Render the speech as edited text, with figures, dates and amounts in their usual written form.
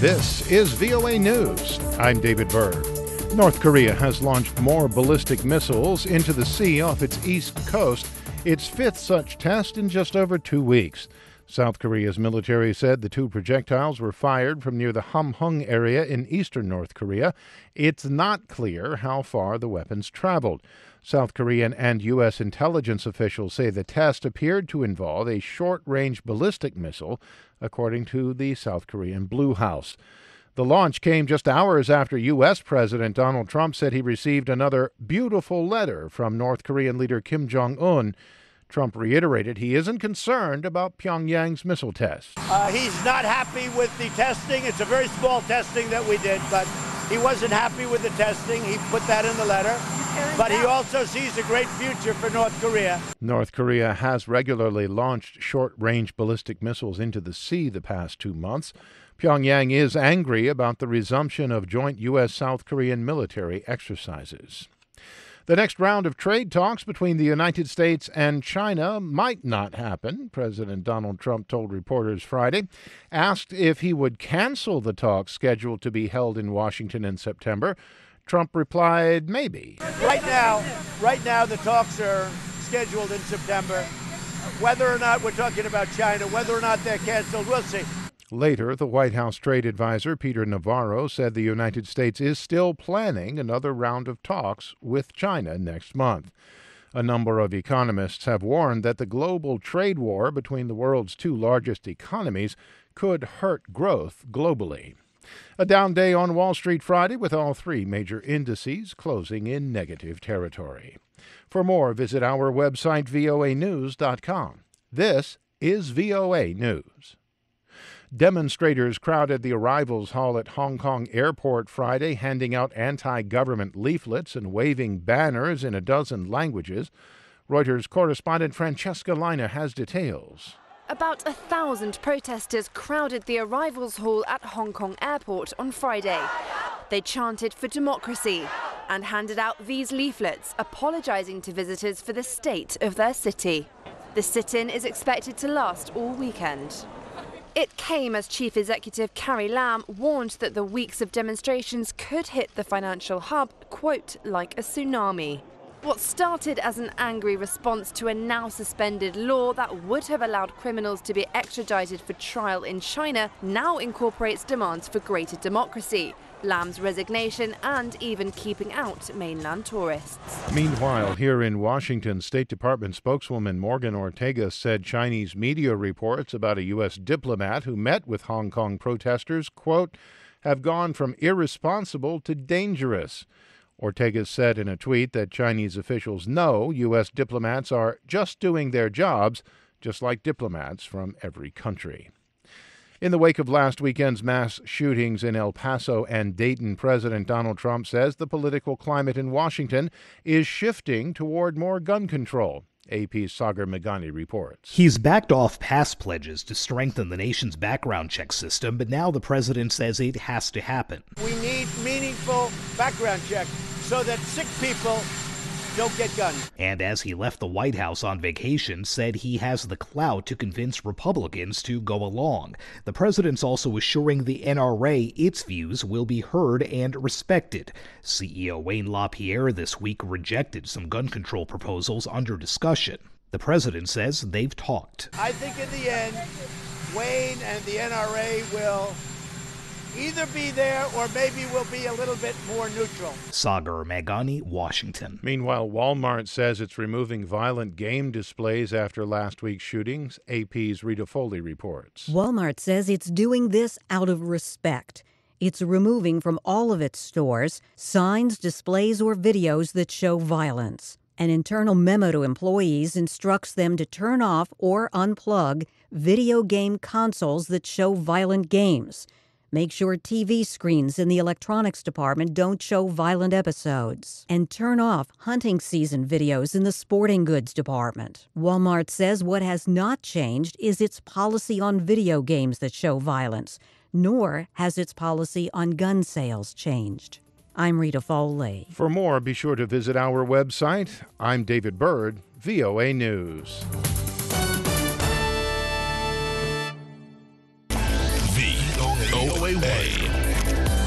This is VOA News. I'm David Byrd. North Korea has launched more ballistic missiles into the sea off its east coast, its fifth such test in just over 2 weeks. South Korea's military said the two projectiles were fired from near the Hamhung area in eastern North Korea. It's not clear how far the weapons traveled. South Korean and U.S. intelligence officials say the test appeared to involve a short-range ballistic missile, according to the South Korean Blue House. The launch came just hours after U.S. President Donald Trump said he received another beautiful letter from North Korean leader Kim Jong-un. Trump reiterated he isn't concerned about Pyongyang's missile test. He's not happy with the testing. It's a very small testing that we did, but he wasn't happy with the testing. He put that in the letter. But he also sees a great future for North Korea. North Korea has regularly launched short-range ballistic missiles into the sea the past 2 months. Pyongyang is angry about the resumption of joint U.S.-South Korean military exercises. The next round of trade talks between the United States and China might not happen, President Donald Trump told reporters Friday. Asked if he would cancel the talks scheduled to be held in Washington in September, Trump replied, maybe. Right now, the talks are scheduled in September. Whether or not we're talking about China, whether or not they're canceled, we'll see. Later, the White House trade advisor Peter Navarro said the United States is still planning another round of talks with China next month. A number of economists have warned that the global trade war between the world's two largest economies could hurt growth globally. A down day on Wall Street Friday with all three major indices closing in negative territory. For more, visit our website voanews.com. This is VOA News. Demonstrators crowded the arrivals hall at Hong Kong Airport Friday, handing out anti-government leaflets and waving banners in a dozen languages. Reuters correspondent Francesca Lina has details. About 1,000 protesters crowded the arrivals hall at Hong Kong Airport on Friday. They chanted for democracy and handed out these leaflets apologizing to visitors for the state of their city. The sit-in is expected to last all weekend. It came as Chief Executive Carrie Lam warned that the weeks of demonstrations could hit the financial hub, quote, like a tsunami. What started as an angry response to a now suspended law that would have allowed criminals to be extradited for trial in China now incorporates demands for greater democracy, Lam's resignation, and even keeping out mainland tourists. Meanwhile, here in Washington, State Department spokeswoman Morgan Ortagus said Chinese media reports about a U.S. diplomat who met with Hong Kong protesters, quote, have gone from irresponsible to dangerous. Ortagus said in a tweet that Chinese officials know U.S. diplomats are just doing their jobs, just like diplomats from every country. In the wake of last weekend's mass shootings in El Paso and Dayton, President Donald Trump says the political climate in Washington is shifting toward more gun control. AP's Sagar Meghani reports. He's backed off past pledges to strengthen the nation's background check system, but now the president says it has to happen. We need meaningful background check so that sick people don't get guns. And as he left the White House on vacation, said he has the clout to convince Republicans to go along. The president's also assuring the NRA its views will be heard and respected. CEO Wayne LaPierre this week rejected some gun control proposals under discussion. The president says they've talked. I think in the end, Wayne and the NRA will either be there or maybe we'll be a little bit more neutral. Sagar Meghani, Washington. Meanwhile, Walmart says it's removing violent game displays after last week's shootings. AP's Rita Foley reports. Walmart says it's doing this out of respect. It's removing from all of its stores signs, displays, or videos that show violence. An internal memo to employees instructs them to turn off or unplug video game consoles that show violent games. Make sure TV screens in the electronics department don't show violent episodes. And turn off hunting season videos in the sporting goods department. Walmart says what has not changed is its policy on video games that show violence, nor has its policy on gun sales changed. I'm Rita Foley. For more, be sure to visit our website. I'm David Byrd, VOA News. VOA KOAA.